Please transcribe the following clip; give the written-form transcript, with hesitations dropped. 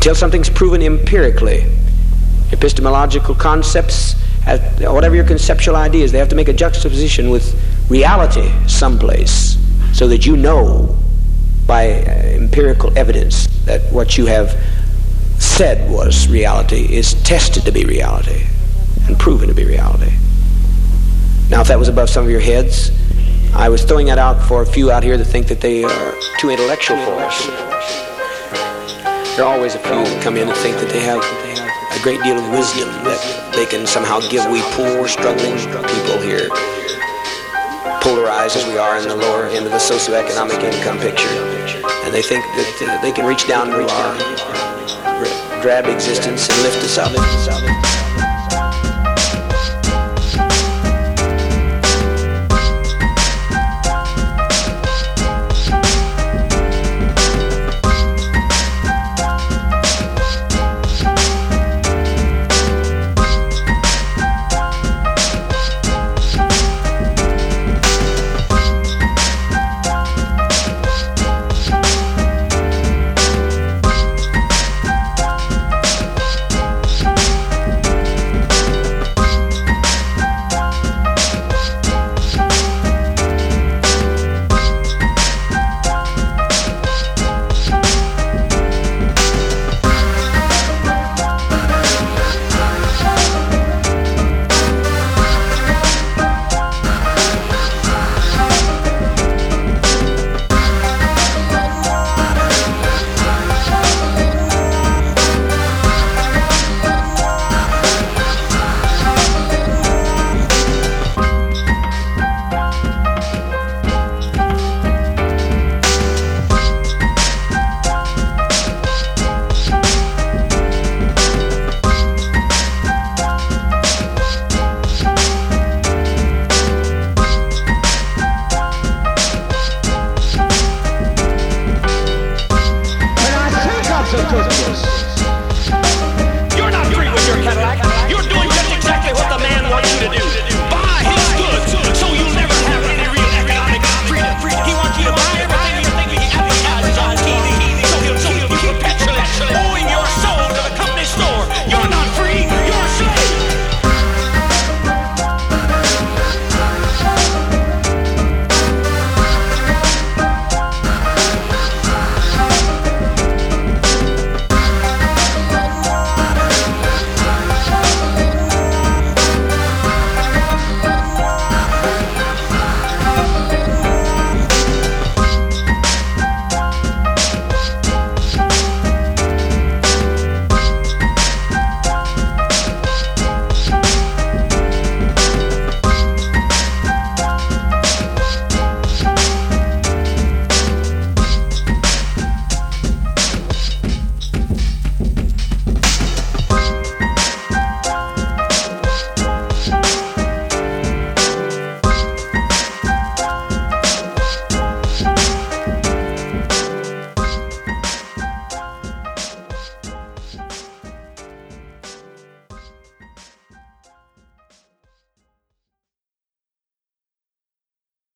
Until something's proven empirically. Epistemological concepts, whatever your conceptual ideas, they have to make a juxtaposition with reality someplace so that you know by empirical evidence that what you have said was reality is tested to be reality and proven to be reality. Now, if that was above some of your heads, I was throwing that out for a few out here that think that they are too intellectual for us. There are always a few that come in and think that they have a great deal of wisdom that they can somehow give we poor, struggling people here, polarized as we are in the lower end of the socioeconomic income picture. And they think that they can reach down to our drab existence and lift us up. Purpose.